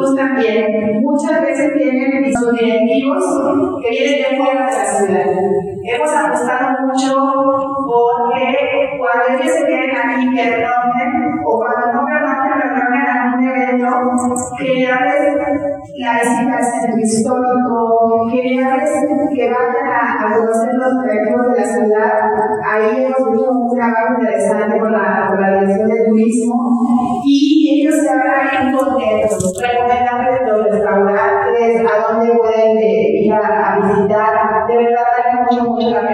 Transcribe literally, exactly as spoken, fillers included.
plus también, muchas veces tienen sus directivos que vienen de fuera de la ciudad. Hemos apostado mucho porque cuando ellos se queden aquí, que retornen, o cuando no retornen, retornen a un evento, generarles la visita al centro histórico, generarles que vayan a, a conocer los atractivos de la ciudad. Ahí hemos hecho un trabajo interesante con la, con la dirección de turismo y ellos se van a ir contentos, recomendarles los restaurantes, a dónde pueden eh, ir a, a visitar. De verdad, vale mucho, mucho la pena.